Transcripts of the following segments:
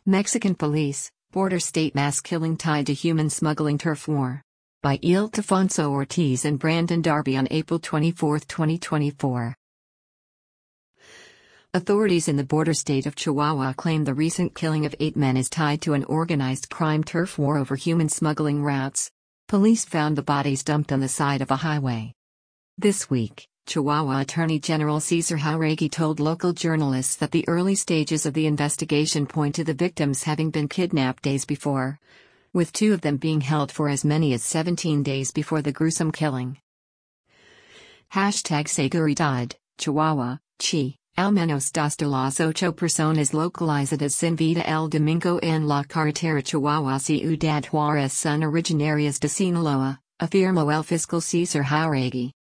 Mexican police, border state mass killing tied to human smuggling turf war. By Ildefonso Ortiz and Brandon Darby on April 24, 2024. Authorities in the border state of Chihuahua claim the recent killing of 8 men is tied to an organized crime turf war over human smuggling routes. Police found the bodies dumped on the side of a highway. This week, Chihuahua Attorney General Cesar Jauregui told local journalists that the early stages of the investigation point to the victims having been kidnapped days before, with 2 of them being held for as many as 17 days before the gruesome killing. #Seguridad, Chihuahua, Chi. Al menos 2 de las 8 personas localizadas sin vida el domingo en la carretera Chihuahua Ciudad Juárez son originarias de Sinaloa, afirmó el fiscal Cesar Jauregui.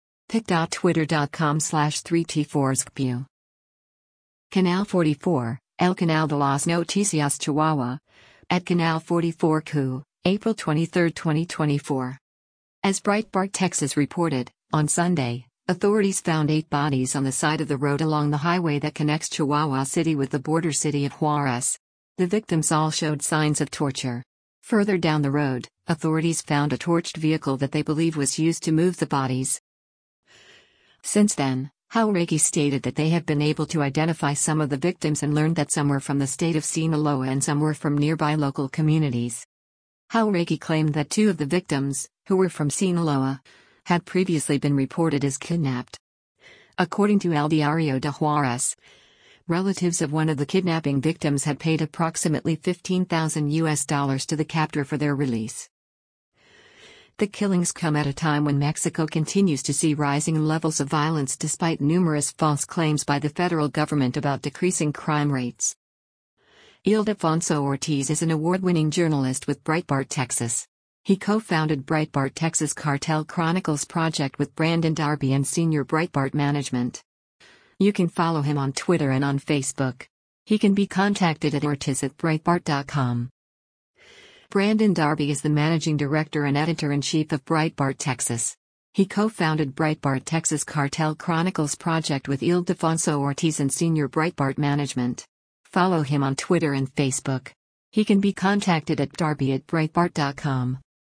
pic.twitter.com/3t4sqpu. Canal 44, El Canal de las Noticias Chihuahua. At Canal 44Q, April 23, 2024. As Breitbart Texas reported, on Sunday, authorities found 8 bodies on the side of the road along the highway that connects Chihuahua City with the border city of Juarez. The victims all showed signs of torture. Further down the road, authorities found a torched vehicle that they believe was used to move the bodies. Since then, Jauregui stated that they have been able to identify some of the victims and learned that some were from the state of Sinaloa and some were from nearby local communities. Jauregui claimed that 2 of the victims, who were from Sinaloa, had previously been reported as kidnapped. According to El Diario de Juárez, relatives of one of the kidnapping victims had paid approximately $15,000 to the captor for their release. The killings come at a time when Mexico continues to see rising levels of violence despite numerous false claims by the federal government about decreasing crime rates. Ildefonso Ortiz is an award-winning journalist with Breitbart Texas. He co-founded Breitbart Texas Cartel Chronicles project with Brandon Darby and senior Breitbart management. You can follow him on Twitter and on Facebook. He can be contacted at ortiz@breitbart.com. Brandon Darby is the managing director and editor-in-chief of Breitbart Texas. He co-founded Breitbart Texas Cartel Chronicles project with Ildefonso Ortiz and senior Breitbart management. Follow him on Twitter and Facebook. He can be contacted at darby@breitbart.com.